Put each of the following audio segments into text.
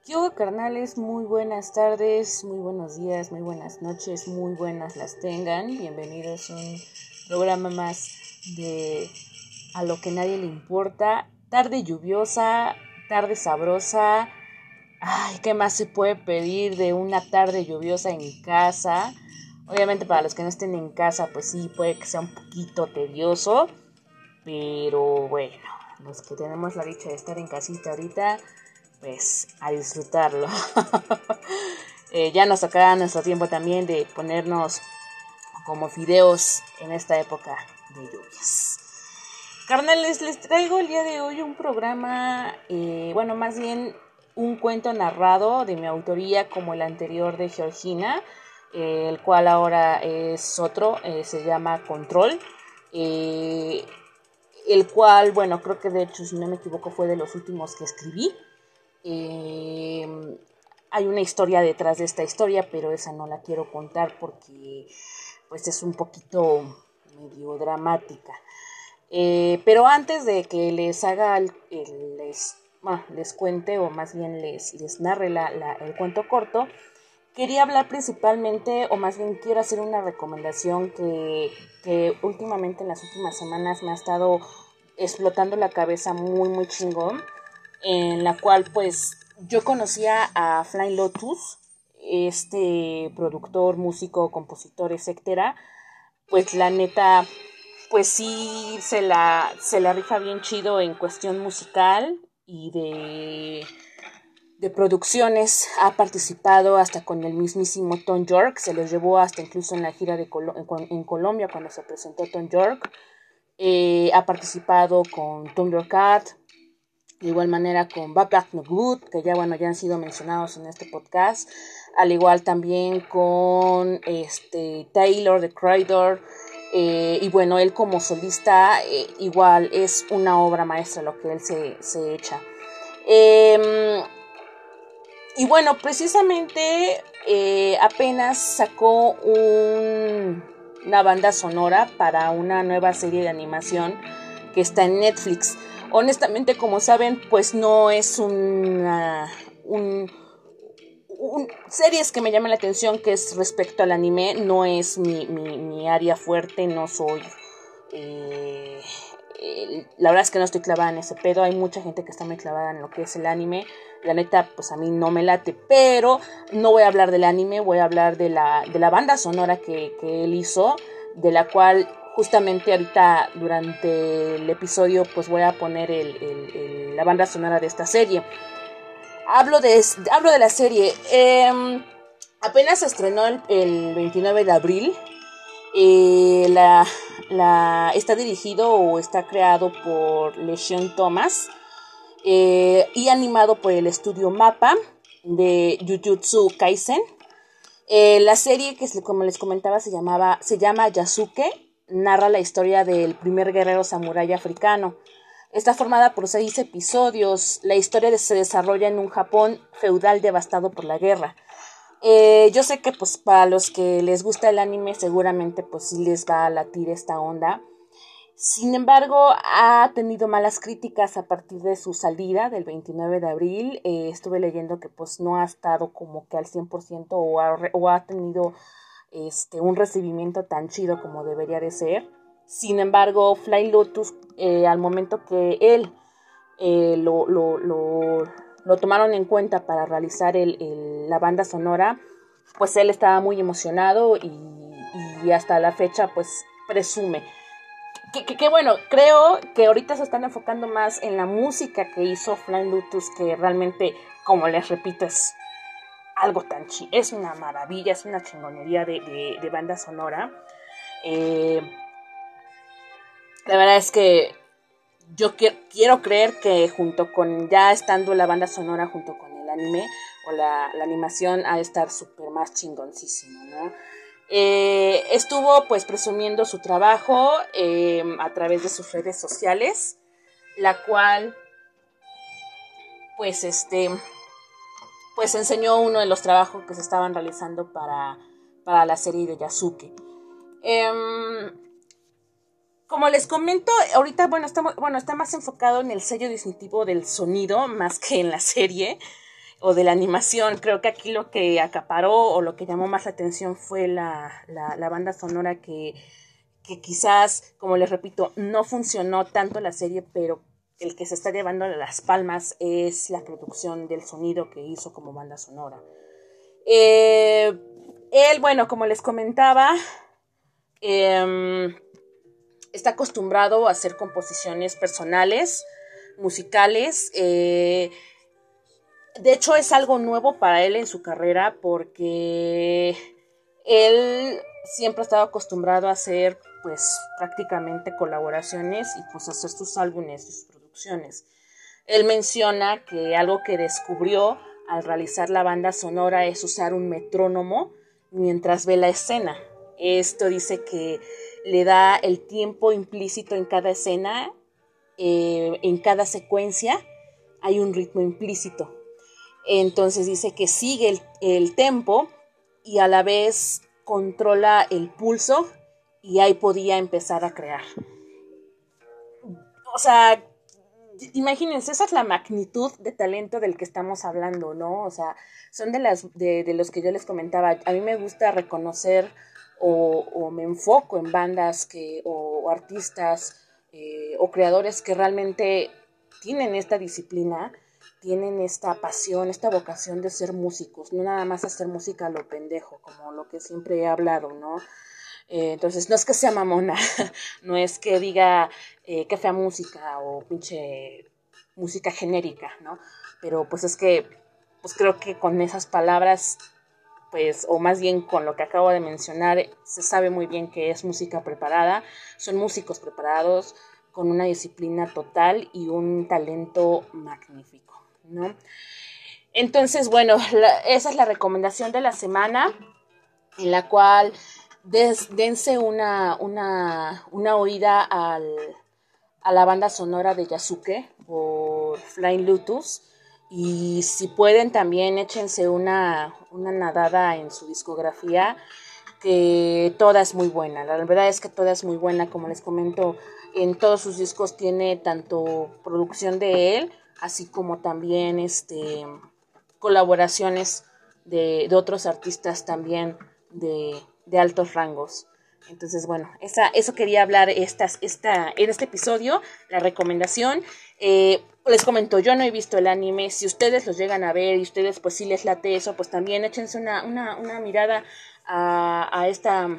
¿Qué hubo, carnales? Muy buenas tardes, muy buenos días, muy buenas noches, muy buenas las tengan. Bienvenidos a un programa más de A lo que nadie le importa. Tarde lluviosa, tarde sabrosa. Ay, ¿qué más se puede pedir de una tarde lluviosa en casa? Obviamente para los que no estén en casa, pues sí, puede que sea un poquito tedioso. Pero bueno, los que tenemos la dicha de estar en casita ahorita, pues a disfrutarlo. Ya nos tocará nuestro tiempo también de ponernos como fideos en esta época de lluvias. Carnales, les traigo el día de hoy un programa, más bien un cuento narrado de mi autoría como el anterior de Georgina, el cual ahora es otro, se llama Control. El cual, bueno, creo que de hecho, si no me equivoco, fue de los últimos que escribí. Hay una historia detrás de esta historia, pero esa no la quiero contar porque pues es un poquito medio dramática. Pero antes de que les haga les cuente, o más bien les narre el cuento corto, quería hablar principalmente, o más bien quiero hacer una recomendación que últimamente en las últimas semanas me ha estado explotando la cabeza muy muy chingón, en la cual pues yo conocía a Flying Lotus, este productor, músico, compositor, etcétera. Pues la neta, pues sí se la rifa bien chido en cuestión musical y de producciones. Ha participado hasta con el mismísimo Tom York, se los llevó hasta incluso en la gira en Colombia cuando se presentó Tom York. Ha participado con Thundercat, de igual manera con Bad Bad No Good, que ya han sido mencionados en este podcast, al igual también con Taylor the Creator, y bueno, él como solista igual es una obra maestra lo que él se echa. Y bueno, precisamente apenas sacó una banda sonora para una nueva serie de animación que está en Netflix. Honestamente, como saben, pues no es series que me llaman la atención, que es respecto al anime. No es mi área fuerte, no soy... la verdad es que no estoy clavada en ese pedo. Hay mucha gente que está muy clavada en lo que es el anime. La neta, pues a mí no me late, pero no voy a hablar del anime, voy a hablar de la banda sonora que él hizo, de la cual justamente ahorita durante el episodio pues voy a poner la banda sonora de esta serie. Hablo de la serie. Apenas se estrenó el 29 de abril. Está dirigido o está creado por LeSean Thomas, y animado por el estudio MAPPA de Jujutsu Kaisen. La serie, que como les comentaba, se llama Yasuke. Narra la historia del primer guerrero samurái africano. Está formada por 6 episodios. La historia se desarrolla en un Japón feudal devastado por la guerra. Yo sé que pues para los que les gusta el anime seguramente pues sí les va a latir esta onda. Sin embargo, ha tenido malas críticas a partir de su salida del 29 de abril. Estuve leyendo que pues no ha estado como que al 100% o ha tenido un recibimiento tan chido como debería de ser. Sin embargo, Flying Lotus, al momento que él lo tomaron en cuenta para realizar la banda sonora, pues él estaba muy emocionado y hasta la fecha pues presume. Que bueno, creo que ahorita se están enfocando más en la música que hizo Flying Lotus, que realmente, como les repito, es algo tan chido, es una maravilla, es una chingonería de banda sonora. La verdad es que yo quiero creer que junto con, ya estando la banda sonora junto con el anime o la animación, ha de estar súper más chingoncísimo, ¿no? Estuvo pues presumiendo su trabajo a través de sus redes sociales, la cual pues pues enseñó uno de los trabajos que se estaban realizando para la serie de Yasuke. Como les comento, ahorita está más enfocado en el sello distintivo del sonido más que en la serie. o de la animación. Creo que aquí lo que acaparó o lo que llamó más la atención fue la banda sonora que quizás, como les repito, no funcionó tanto la serie, pero el que se está llevando las palmas es la producción del sonido que hizo como banda sonora. Él, bueno, como les comentaba, está acostumbrado a hacer composiciones personales, musicales. De hecho, es algo nuevo para él en su carrera porque él siempre ha estado acostumbrado a hacer pues prácticamente colaboraciones y pues hacer sus álbumes, sus producciones. Él menciona que algo que descubrió al realizar la banda sonora es usar un metrónomo mientras ve la escena. Esto dice que le da el tiempo implícito en cada escena, en cada secuencia hay un ritmo implícito. Entonces dice que sigue el tempo y a la vez controla el pulso y ahí podía empezar a crear. O sea, imagínense, esa es la magnitud de talento del que estamos hablando, ¿no? O sea, son de los que yo les comentaba. A mí me gusta reconocer o me enfoco en bandas o artistas o creadores que realmente tienen esta disciplina, tienen esta pasión, esta vocación de ser músicos, no nada más hacer música a lo pendejo, como lo que siempre he hablado, ¿no? Entonces, no es que sea mamona, no es que diga que fea música o pinche música genérica, ¿no? Pero pues es que, pues creo que con esas palabras, pues, o más bien con lo que acabo de mencionar, se sabe muy bien que es música preparada, son músicos preparados, con una disciplina total y un talento magnífico, ¿no? Entonces, bueno, esa es la recomendación de la semana, en la cual dense una oída a la banda sonora de Yasuke por Flying Lotus, y si pueden también échense una nadada en su discografía, que toda es muy buena. La verdad es que toda es muy buena, como les comento, en todos sus discos tiene tanto producción de él, así como también colaboraciones de otros artistas también de altos rangos. Entonces, bueno, eso quería hablar en este episodio, la recomendación. Les comento, yo no he visto el anime. Si ustedes los llegan a ver y ustedes pues sí les late eso, pues también échense una mirada a esta,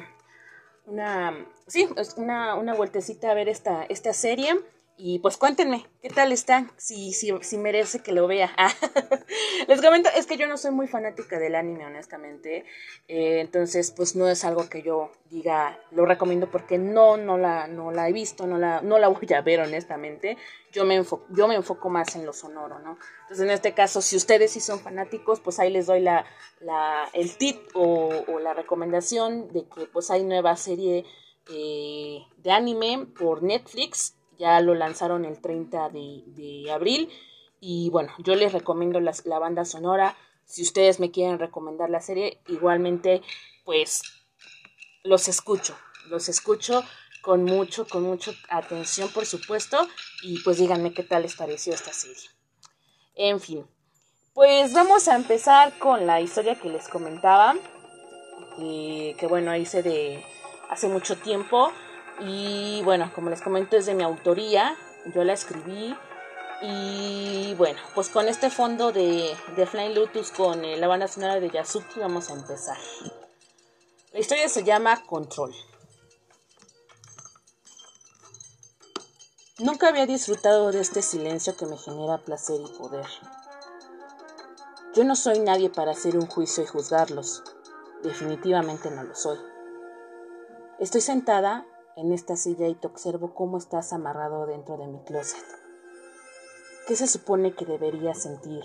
una vueltecita a ver esta serie. Y pues cuéntenme, ¿qué tal está? Si merece que lo vea. Les comento, es que yo no soy muy fanática del anime, honestamente. Entonces, pues no es algo que yo diga, lo recomiendo porque no la he visto, no la voy a ver, honestamente. Yo me enfoco más en lo sonoro, ¿no? Entonces, en este caso, si ustedes sí son fanáticos, pues ahí les doy el tip o la recomendación de que pues hay nueva serie de anime por Netflix. Ya lo lanzaron el 30 de abril. Y bueno, yo les recomiendo la banda sonora. Si ustedes me quieren recomendar la serie, igualmente, pues los escucho con mucho atención, por supuesto. Y pues díganme qué tal les pareció esta serie. En fin, pues vamos a empezar con la historia que les comentaba. Que bueno, hice de hace mucho tiempo. Y bueno, como les comento, es de mi autoría. Yo la escribí. Y bueno, pues con este fondo de Flying Lotus con la banda sonora de Yasuki vamos a empezar. La historia se llama Control. Nunca había disfrutado de este silencio que me genera placer y poder. Yo no soy nadie para hacer un juicio y juzgarlos. Definitivamente no lo soy. Estoy sentada en esta silla y te observo cómo estás amarrado dentro de mi closet. ¿Qué se supone que debería sentir?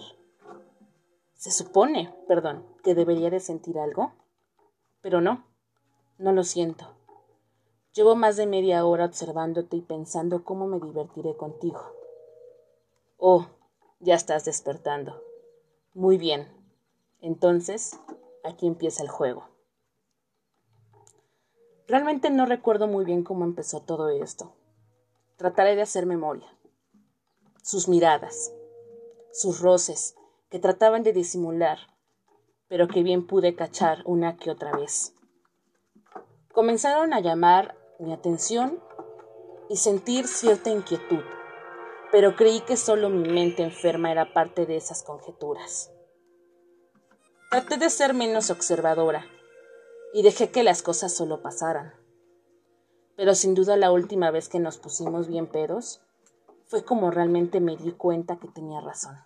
Que debería de sentir algo, pero no lo siento. Llevo más de media hora observándote y pensando cómo me divertiré contigo. Oh, ya estás despertando. Muy bien. Entonces, aquí empieza el juego. Realmente no recuerdo muy bien cómo empezó todo esto. Trataré de hacer memoria. Sus miradas, sus roces que trataban de disimular, pero que bien pude cachar una que otra vez. Comenzaron a llamar mi atención y sentir cierta inquietud, pero creí que solo mi mente enferma era parte de esas conjeturas. Traté de ser menos observadora y dejé que las cosas solo pasaran. Pero sin duda la última vez que nos pusimos bien pedos fue como realmente me di cuenta que tenía razón.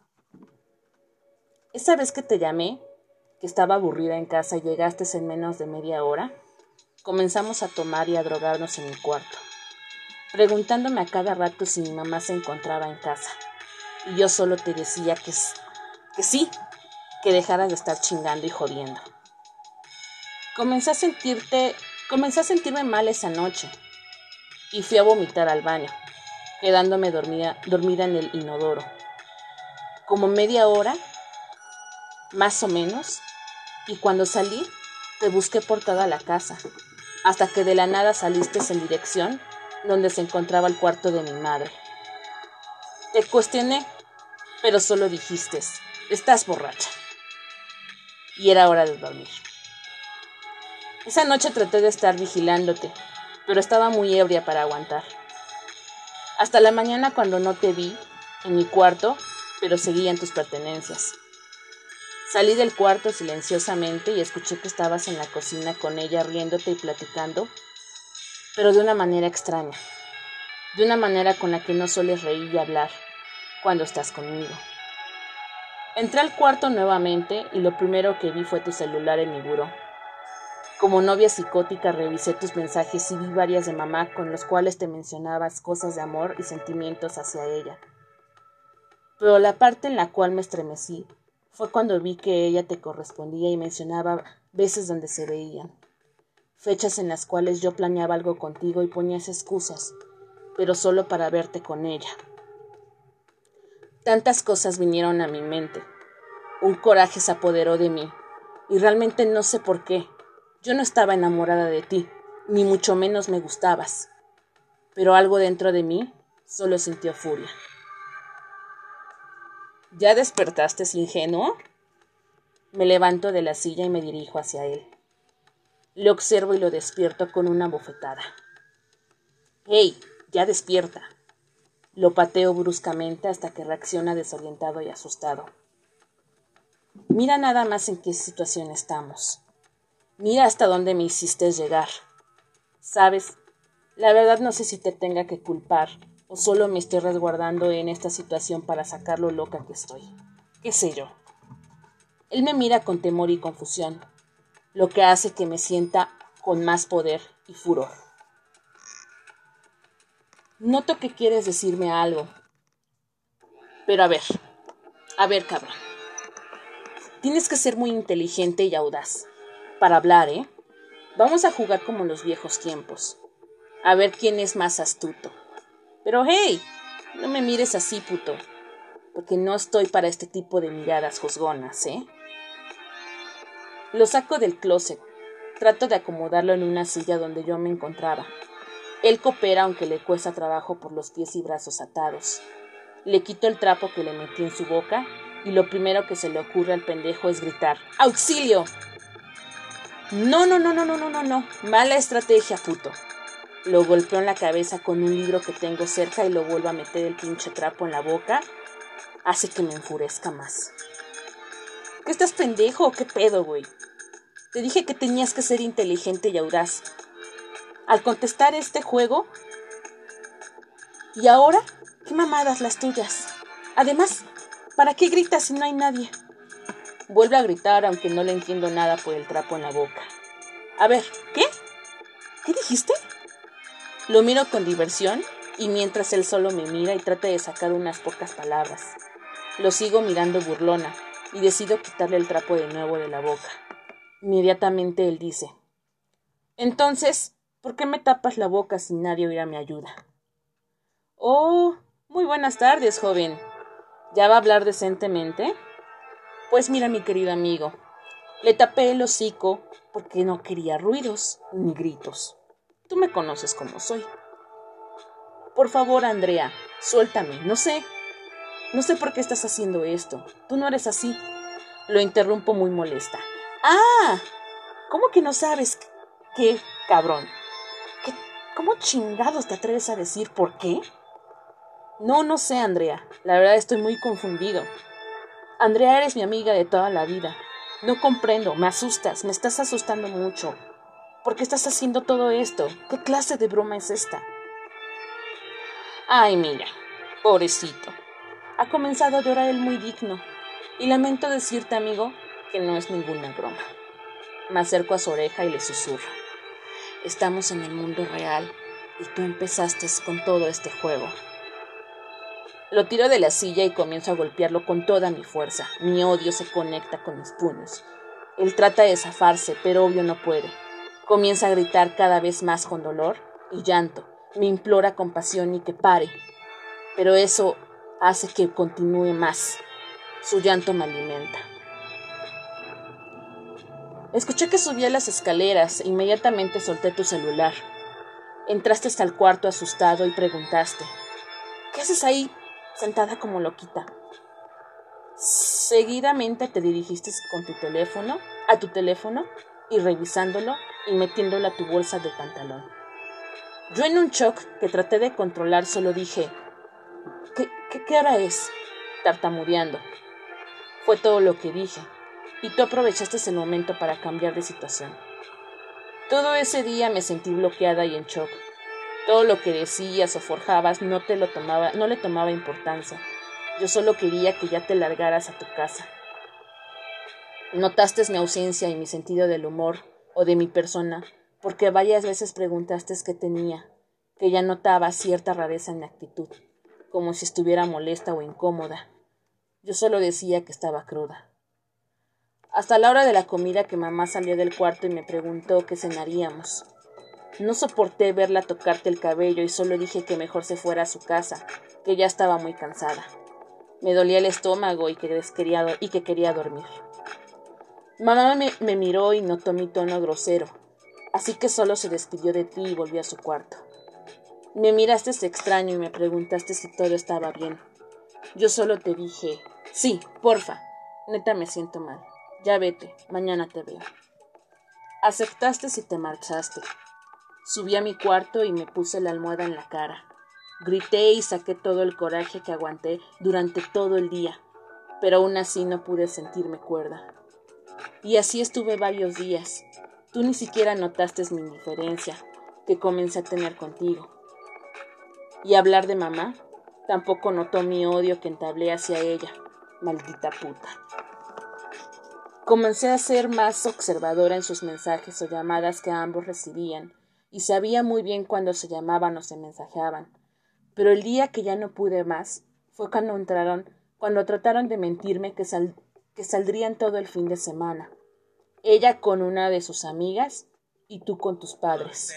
Esa vez que te llamé, que estaba aburrida en casa y llegaste en menos de media hora, comenzamos a tomar y a drogarnos en mi cuarto, preguntándome a cada rato si mi mamá se encontraba en casa. Y yo solo te decía que sí, que dejaras de estar chingando y jodiendo. Comencé a sentirme mal esa noche y fui a vomitar al baño, quedándome dormida en el inodoro. Como media hora, más o menos, y cuando salí, te busqué por toda la casa, hasta que de la nada saliste en dirección donde se encontraba el cuarto de mi madre. Te cuestioné, pero solo dijiste, estás borracha. Y era hora de dormir. Esa noche traté de estar vigilándote, pero estaba muy ebria para aguantar. Hasta la mañana cuando no te vi en mi cuarto, pero seguía en tus pertenencias. Salí del cuarto silenciosamente y escuché que estabas en la cocina con ella riéndote y platicando, pero de una manera extraña, de una manera con la que no sueles reír y hablar cuando estás conmigo. Entré al cuarto nuevamente y lo primero que vi fue tu celular en mi buró. Como novia psicótica revisé tus mensajes y vi varias de mamá con los cuales te mencionabas cosas de amor y sentimientos hacia ella. Pero la parte en la cual me estremecí fue cuando vi que ella te correspondía y mencionaba veces donde se veían, fechas en las cuales yo planeaba algo contigo y ponías excusas, pero solo para verte con ella. Tantas cosas vinieron a mi mente, un coraje se apoderó de mí, y realmente no sé por qué. Yo no estaba enamorada de ti, ni mucho menos me gustabas, pero algo dentro de mí solo sintió furia. ¿Ya despertaste, ingenuo? Me levanto de la silla y me dirijo hacia él. Le observo y lo despierto con una bofetada. ¡Hey! ¡Ya despierta! Lo pateo bruscamente hasta que reacciona desorientado y asustado. Mira nada más en qué situación estamos. Mira hasta dónde me hiciste llegar. Sabes, la verdad no sé si te tenga que culpar o solo me estoy resguardando en esta situación para sacar lo loca que estoy. ¿Qué sé yo? Él me mira con temor y confusión, lo que hace que me sienta con más poder y furor. Noto que quieres decirme algo, pero a ver, cabrón. Tienes que ser muy inteligente y audaz para hablar, ¿eh? Vamos a jugar como en los viejos tiempos. A ver quién es más astuto. Pero hey, no me mires así, puto, porque no estoy para este tipo de miradas juzgonas, ¿eh? Lo saco del closet. Trato de acomodarlo en una silla donde yo me encontraba. Él coopera aunque le cuesta trabajo por los pies y brazos atados. Le quito el trapo que le metí en su boca y lo primero que se le ocurre al pendejo es gritar ¡auxilio! No. Mala estrategia, puto. Lo golpeo en la cabeza con un libro que tengo cerca y lo vuelvo a meter el pinche trapo en la boca. Hace que me enfurezca más. ¿Qué estás pendejo o qué pedo, güey? Te dije que tenías que ser inteligente y audaz. Al contestar este juego... ¿Y ahora? ¿Qué mamadas las tuyas? Además, ¿para qué gritas si no hay nadie? Vuelve a gritar aunque no le entiendo nada por el trapo en la boca. A ver, ¿qué? ¿Qué dijiste? Lo miro con diversión y mientras él solo me mira y trata de sacar unas pocas palabras. Lo sigo mirando burlona y decido quitarle el trapo de nuevo de la boca. Inmediatamente él dice: entonces, ¿por qué me tapas la boca si nadie oirá mi ayuda? Oh, muy buenas tardes, joven. ¿Ya va a hablar decentemente? Pues mira, mi querido amigo, le tapé el hocico porque no quería ruidos ni gritos. Tú me conoces como soy. Por favor, Andrea, suéltame, no sé. No sé por qué estás haciendo esto. Tú no eres así. Lo interrumpo muy molesta. ¡Ah! ¿Cómo que no sabes qué, cabrón? ¿Cómo chingados te atreves a decir por qué? No sé, Andrea. La verdad estoy muy confundido. Andrea, eres mi amiga de toda la vida. No comprendo, me asustas, me estás asustando mucho. ¿Por qué estás haciendo todo esto? ¿Qué clase de broma es esta? Ay, mira, pobrecito. Ha comenzado a llorar él muy digno. Y lamento decirte, amigo, que no es ninguna broma. Me acerco a su oreja y le susurro. Estamos en el mundo real y tú empezaste con todo este juego. Lo tiro de la silla y comienzo a golpearlo con toda mi fuerza. Mi odio se conecta con mis puños. Él trata de zafarse, pero obvio no puede. Comienza a gritar cada vez más con dolor y llanto. Me implora compasión y que pare. Pero eso hace que continúe más. Su llanto me alimenta. Escuché que subía las escaleras e inmediatamente solté tu celular. Entraste hasta el cuarto asustado y preguntaste: ¿qué haces ahí sentada como loquita? Seguidamente te dirigiste con a tu teléfono y revisándolo y metiéndolo a tu bolsa de pantalón. Yo en un shock que traté de controlar solo dije: ¿Qué hora es? Tartamudeando. Fue todo lo que dije, y tú aprovechaste ese momento para cambiar de situación. Todo ese día me sentí bloqueada y en shock. Todo lo que decías o forjabas no le tomaba importancia. Yo solo quería que ya te largaras a tu casa. Notaste mi ausencia y mi sentido del humor o de mi persona, porque varias veces preguntaste qué tenía, que ya notaba cierta rareza en mi actitud, como si estuviera molesta o incómoda. Yo solo decía que estaba cruda. Hasta la hora de la comida que mamá salió del cuarto y me preguntó qué cenaríamos. No soporté verla tocarte el cabello y solo dije que mejor se fuera a su casa, que ya estaba muy cansada. Me dolía el estómago y que quería dormir. Mamá me miró y notó mi tono grosero, así que solo se despidió de ti y volvió a su cuarto. Me miraste extraño y me preguntaste si todo estaba bien. Yo solo te dije: sí, porfa, neta me siento mal. Ya vete, mañana te veo. Aceptaste y te marchaste. Subí a mi cuarto y me puse la almohada en la cara. Grité y saqué todo el coraje que aguanté durante todo el día, pero aún así no pude sentirme cuerda. Y así estuve varios días. Tú ni siquiera notaste mi indiferencia que comencé a tener contigo. Y hablar de mamá, tampoco notó mi odio que entablé hacia ella. Maldita puta. Comencé a ser más observadora en sus mensajes o llamadas que ambos recibían, y sabía muy bien cuándo se llamaban o se mensajeaban. Pero el día que ya no pude más fue cuando trataron de mentirme que saldrían todo el fin de semana. Ella con una de sus amigas y tú con tus padres.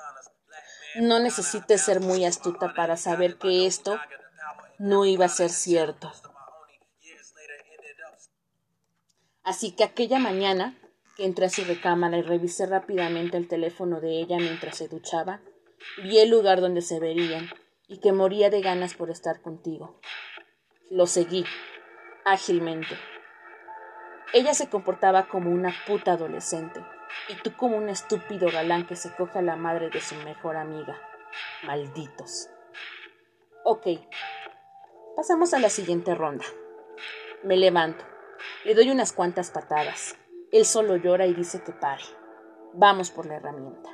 No necesites ser muy astuta para saber que esto no iba a ser cierto. Así que aquella mañana que entré a su recámara y revisé rápidamente el teléfono de ella mientras se duchaba, vi el lugar donde se verían y que moría de ganas por estar contigo. Lo seguí, ágilmente. Ella se comportaba como una puta adolescente, y tú como un estúpido galán que se coge a la madre de su mejor amiga. Malditos. Ok, pasamos a la siguiente ronda. Me levanto, le doy unas cuantas patadas. Él solo llora y dice que pare. Vamos por la herramienta.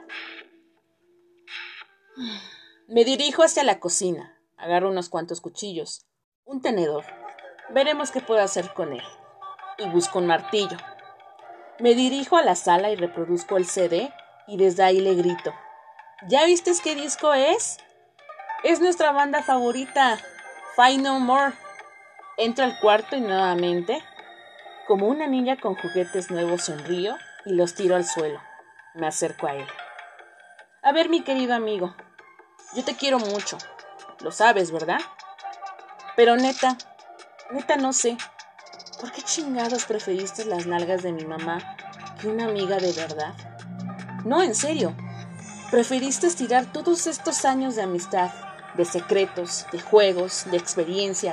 Me dirijo hacia la cocina, agarro unos cuantos cuchillos, un tenedor. Veremos qué puedo hacer con él. Y busco un martillo. Me dirijo a la sala y reproduzco el CD y desde ahí le grito: ¿ya viste qué disco es? Es nuestra banda favorita, Fight No More. Entro al cuarto y nuevamente, como una niña con juguetes nuevos, sonrío y los tiro al suelo. Me acerco a él. A ver, mi querido amigo, yo te quiero mucho, lo sabes, ¿verdad? Pero neta no sé, ¿por qué chingados preferiste las nalgas de mi mamá que una amiga de verdad? No, en serio, preferiste estirar todos estos años de amistad, de secretos, de juegos, de experiencias,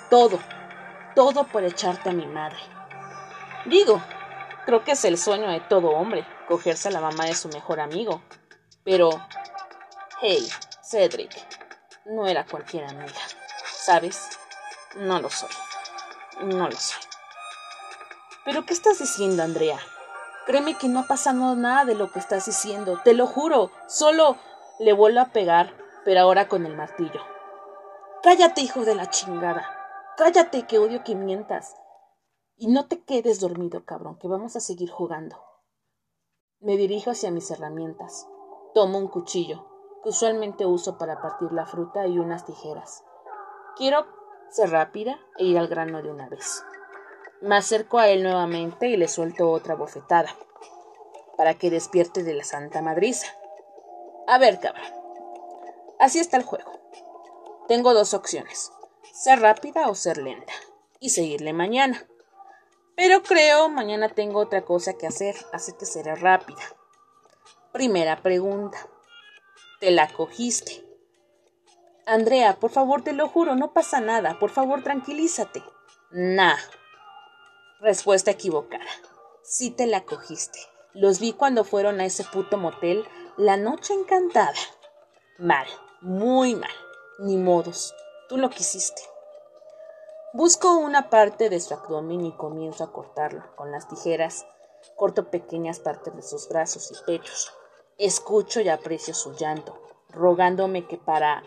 todo, todo por echarte a mi madre. Digo, creo que es el sueño de todo hombre, cogerse a la mamá de su mejor amigo. Pero, hey, Cedric, no era cualquier amiga, ¿sabes? No lo soy, no lo soy. ¿Pero qué estás diciendo, Andrea? Créeme que no ha pasado nada de lo que estás diciendo, te lo juro, solo le vuelvo a pegar, pero ahora con el martillo. Cállate, hijo de la chingada, cállate, que odio que mientas. Y no te quedes dormido, cabrón, que vamos a seguir jugando. Me dirijo hacia mis herramientas. Tomo un cuchillo, que usualmente uso para partir la fruta, y unas tijeras. Quiero ser rápida e ir al grano de una vez. Me acerco a él nuevamente y le suelto otra bofetada, para que despierte de la santa madriza. A ver, cabrón, así está el juego. Tengo dos opciones, ser rápida o ser lenta, y seguirle mañana. Pero creo mañana tengo otra cosa que hacer, así que seré rápida. Primera pregunta. ¿Te la cogiste? Andrea, por favor, te lo juro, no pasa nada. Por favor, tranquilízate. Nah. Respuesta equivocada. Sí te la cogiste. Los vi cuando fueron a ese puto motel la noche encantada. Mal, muy mal. Ni modos. Tú lo quisiste. Busco una parte de su abdomen y comienzo a cortarlo. Con las tijeras corto pequeñas partes de sus brazos y pechos. Escucho y aprecio su llanto, rogándome que pare.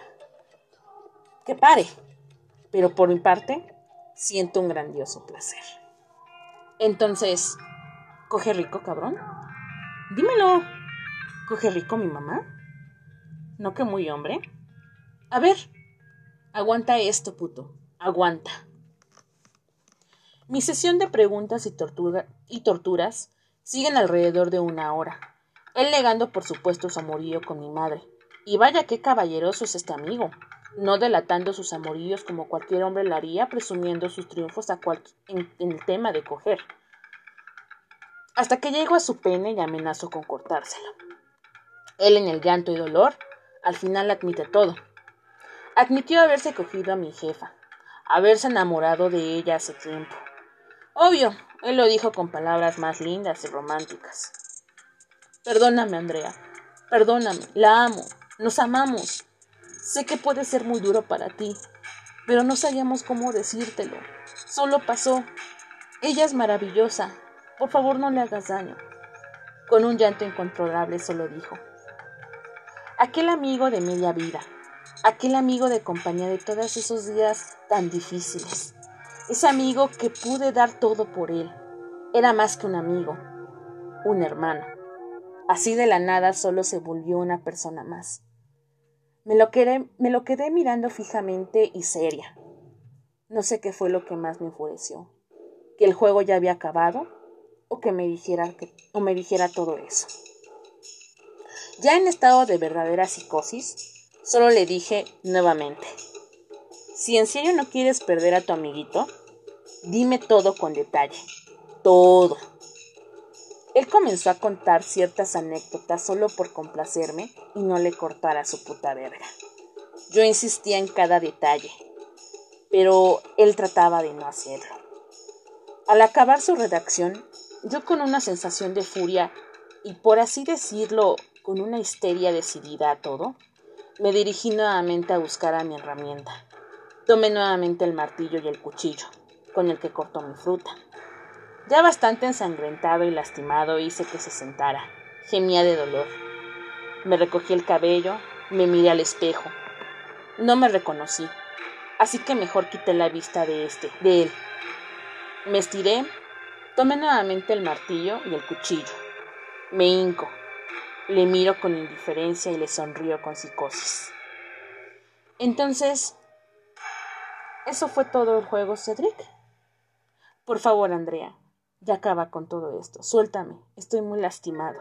Pero por mi parte, siento un grandioso placer. Entonces, ¿coge rico, cabrón? Dímelo. ¿Coge rico mi mamá? ¿No que muy hombre? A ver, aguanta esto, puto. Aguanta. Mi sesión de preguntas y torturas siguen alrededor de 1 hora. Él negando por supuesto su amorío con mi madre. Y vaya qué caballeroso es este amigo, no delatando sus amoríos como cualquier hombre lo haría, presumiendo sus triunfos en el tema de coger. Hasta que llego a su pene y amenazo con cortárselo. Él, en el llanto y dolor, al final admite todo. Admitió haberse cogido a mi jefa, haberse enamorado de ella hace tiempo. Obvio, él lo dijo con palabras más lindas y románticas. Perdóname, Andrea. Perdóname, la amo. Nos amamos. Sé que puede ser muy duro para ti, pero no sabíamos cómo decírtelo. Solo pasó. Ella es maravillosa. Por favor, no le hagas daño. Con un llanto incontrolable solo dijo: aquel amigo de media vida, aquel amigo de compañía de todos esos días tan difíciles, ese amigo que pude dar todo por él, era más que un amigo, un hermano. Así de la nada solo se volvió una persona más. Me lo quedé mirando fijamente y seria. No sé qué fue lo que más me enfureció, que el juego ya había acabado o que me dijera todo eso. Ya en estado de verdadera psicosis, solo le dije nuevamente: si en serio no quieres perder a tu amiguito, dime todo con detalle, todo. Él comenzó a contar ciertas anécdotas solo por complacerme y no le cortara su puta verga. Yo insistía en cada detalle, pero él trataba de no hacerlo. Al acabar su redacción, yo con una sensación de furia y, por así decirlo, con una histeria decidida a todo, me dirigí nuevamente a buscar a mi herramienta. Tomé nuevamente el martillo y el cuchillo, con el que cortó mi fruta. Ya bastante ensangrentado y lastimado, hice que se sentara. Gemía de dolor. Me recogí el cabello, me miré al espejo. No me reconocí, así que mejor quité la vista de él. Me estiré, tomé nuevamente el martillo y el cuchillo. Me hinco, le miro con indiferencia y le sonrío con psicosis. Entonces, ¿eso fue todo el juego, Cedric? Por favor, Andrea, ya acaba con todo esto. Suéltame, estoy muy lastimado.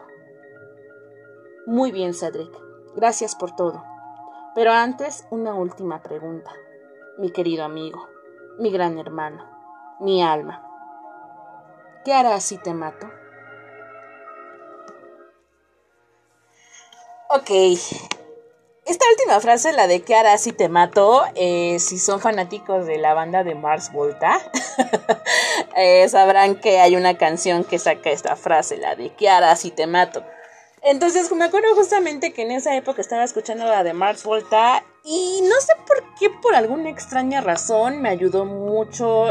Muy bien, Cedric. Gracias por todo. Pero antes, una última pregunta. Mi querido amigo, mi gran hermano, mi alma. ¿Qué harás si te mato? Ok. Esta última frase, la de ¿qué harás si te mato? Si son fanáticos de la banda de Mars Volta, sabrán que hay una canción que saca esta frase, la de ¿qué harás si te mato? Entonces me acuerdo justamente que en esa época estaba escuchando la de Mars Volta y no sé por qué, por alguna extraña razón, me ayudó mucho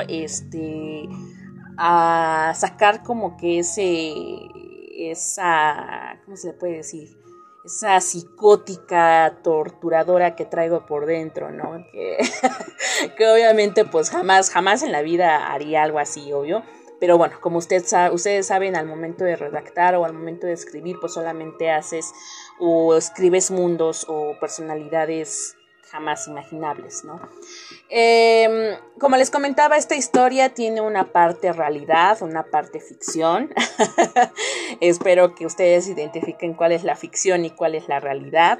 a sacar como que ¿cómo se le puede decir? Esa psicótica torturadora que traigo por dentro, ¿no? Que obviamente pues jamás en la vida haría algo así, obvio. Pero bueno, como ustedes saben, al momento de redactar o al momento de escribir, pues solamente haces o escribes mundos o personalidades jamás imaginables, ¿no? Como les comentaba, esta historia tiene una parte realidad, una parte ficción. Espero que ustedes identifiquen cuál es la ficción y cuál es la realidad.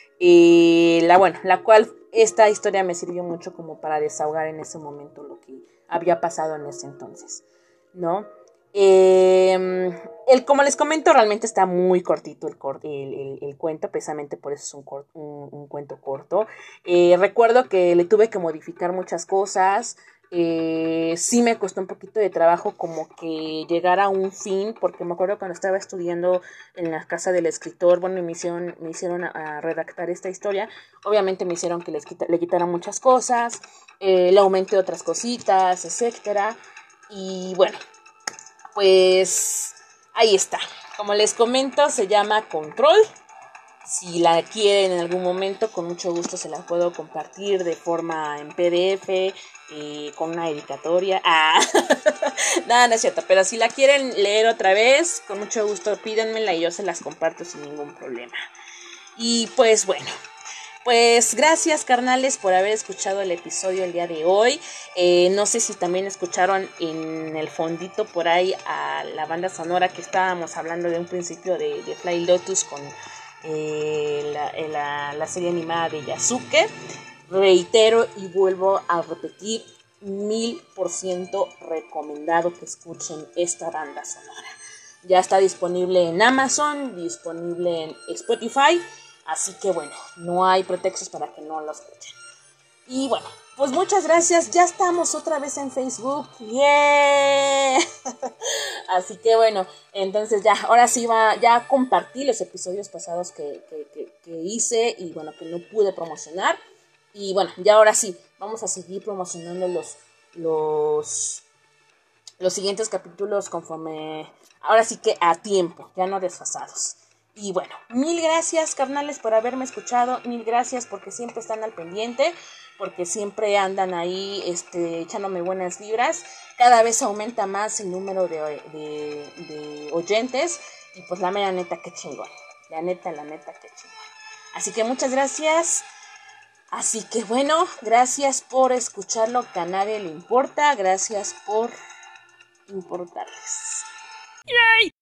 La cual esta historia me sirvió mucho como para desahogar en ese momento lo que había pasado en ese entonces, ¿no? Como les comento, realmente está muy cortito el cuento, precisamente por eso es un cuento corto. Recuerdo que le tuve que modificar muchas cosas. Sí me costó un poquito de trabajo como que llegar a un fin, porque me acuerdo cuando estaba estudiando en la casa del escritor, bueno, me hicieron a redactar esta historia. Obviamente me hicieron que le quitara muchas cosas, le aumenté otras cositas, etcétera. Y bueno, pues ahí está. Como les comento, se llama Control. Si la quieren en algún momento, con mucho gusto se la puedo compartir de forma en PDF, con una dedicatoria. Nada, no es cierto. Pero si la quieren leer otra vez, con mucho gusto pídanmela y yo se las comparto sin ningún problema. Y pues bueno. Pues gracias, carnales, por haber escuchado el episodio el día de hoy. No sé si también escucharon en el fondito por ahí a la banda sonora que estábamos hablando de un principio de Fly Lotus con la serie animada de Yasuke. Reitero y vuelvo a repetir, 1000% recomendado que escuchen esta banda sonora. Ya está disponible en Amazon, disponible en Spotify. Así que bueno, no hay pretextos para que no lo escuchen. Y bueno, pues muchas gracias. Ya estamos otra vez en Facebook. ¡Yeah! Así que bueno, entonces ya, ahora sí ya compartí los episodios pasados que hice y bueno, que no pude promocionar. Y bueno, ya ahora sí, vamos a seguir promocionando los siguientes capítulos conforme, ahora sí que a tiempo, ya no desfasados. Y bueno, mil gracias, carnales, por haberme escuchado. Mil gracias porque siempre están al pendiente, porque siempre andan ahí echándome buenas vibras. Cada vez aumenta más el número de oyentes. Y pues la mera neta, qué chingón. La neta, qué chingón. Así que muchas gracias. Así que bueno, gracias por escucharlo, que a nadie le importa. Gracias por importarles. ¡Yay!